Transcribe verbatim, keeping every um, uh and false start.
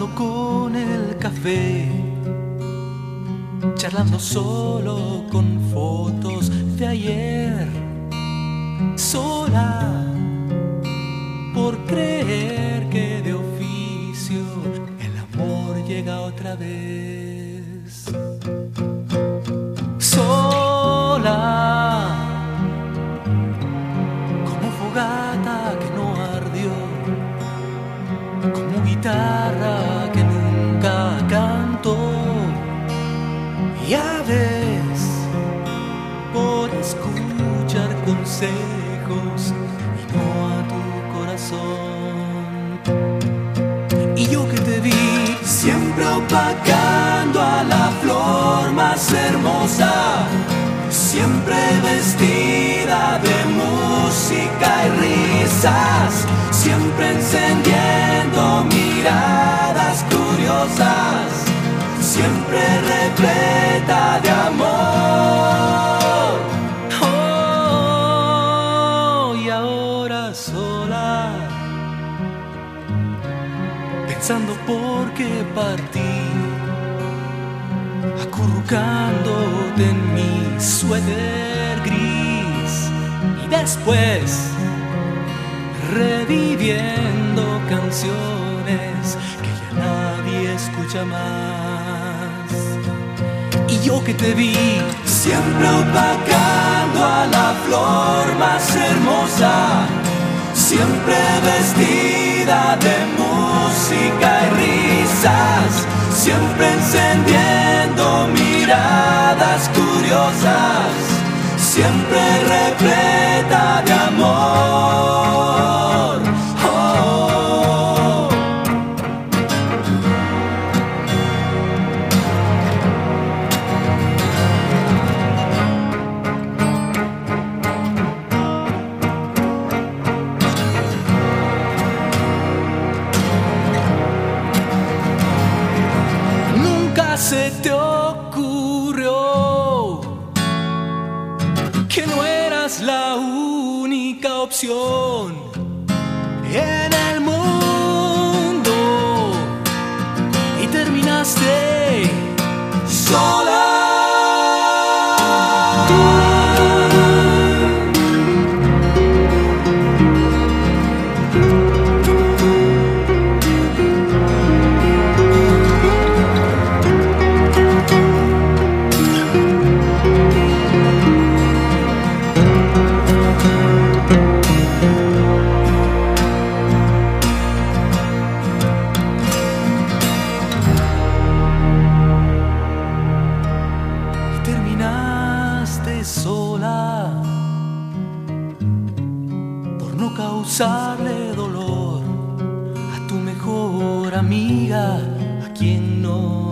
jugando con el café, charlando solo con fotos de ayer, sola por creer que de oficio el amor llega otra vez. Sola como fogata que no ardió, como guitarra que nunca cantó. Ya ves, por escuchar consejos y no a tu corazón. Y yo que te vi siempre opacando a la flor más hermosa, siempre vestida de música y risas, siempre encendiendo miradas curiosas, siempre repleta de amor. Oh, y ahora sola, pensando por qué partí, acurrucándote en mi suéter gris, y después reviviendo canciones que ya nadie escucha más. Y yo que te vi siempre opacando a la flor más hermosa, siempre vestida de música y risas, siempre encendiendo miradas curiosas, siempre repleta de amor. Oh. Nunca se te ocurrió que no eras la única opción en el mundo y terminaste sola. Sola por no causarle dolor a tu mejor amiga, a quien no